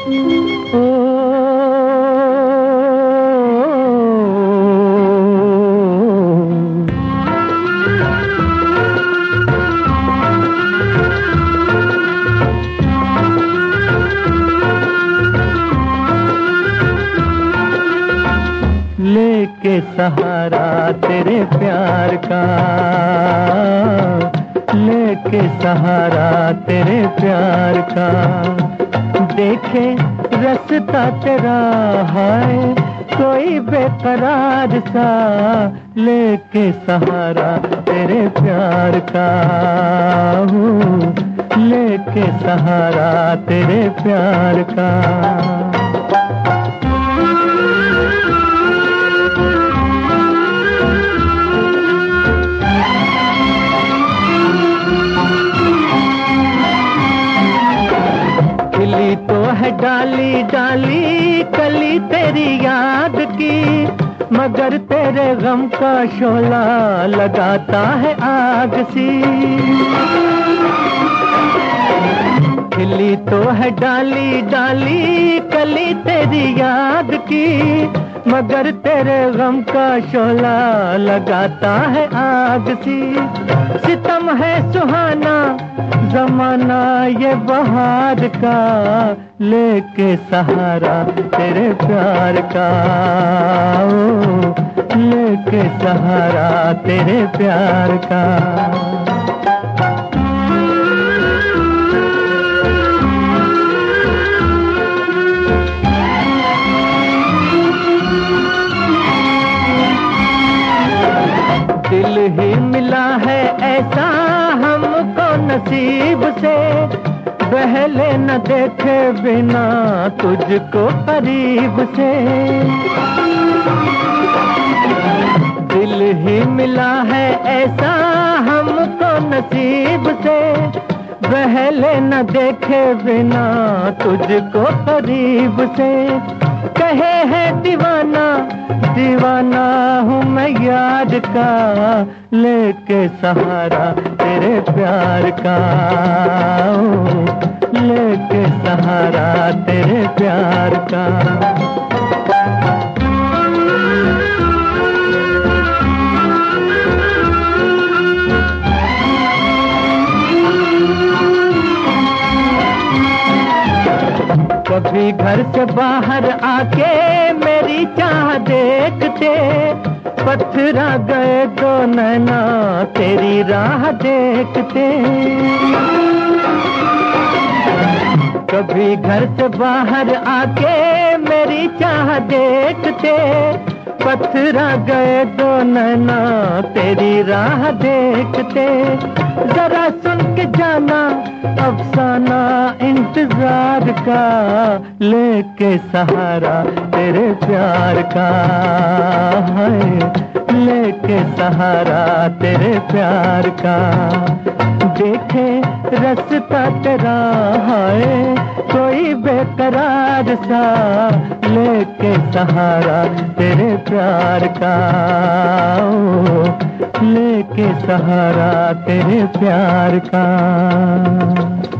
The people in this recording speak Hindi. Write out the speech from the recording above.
लेके सहारा तेरे प्यार का, लेके सहारा तेरे प्यार का, देखे रास्ता तेरा है कोई बेकरार सा, लेके सहारा तेरे प्यार का हूँ, लेके सहारा तेरे प्यार का। खिली तो है डाली डाली कली तेरी याद की, मगर तेरे गम का शोला लगाता है आग सी। खिली तो है डाली डाली कली तेरी याद की, मगर तेरे गम का शोला लगाता है आग सी। सितम है सुहाना जमाना ये बहार का, लेके सहारा तेरे प्यार का ओ, लेके सहारा तेरे प्यार का। दिल ही मिला है ऐसा हमको नसीब से, पहले न देखे बिना तुझको करीब से। दिल ही मिला है ऐसा हमको नसीब से, पहले न देखे बिना तुझको करीब से। कहे है दीवाना दीवाना हूँ मैं याद का, लेके सहारा तेरे प्यार का ओ, लेके सहारा तेरे प्यार का। कभी घर से बाहर आके मेरी चाह देखते, पत्थरा गए दो नैना तेरी राह देखते। कभी घर से बाहर आके मेरी चाह देखते, पत्थरा गए दो नैना तेरी राह देखते। जरा सुन के जाना अफसाना इंतजार का, लेके सहारा तेरे प्यार का है, लेके सहारा तेरे प्यार का। देखे रास्ता तेरा है कोई बेकरार सा, लेके सहारा तेरे प्यार का ओ, लेके सहारा तेरे प्यार का।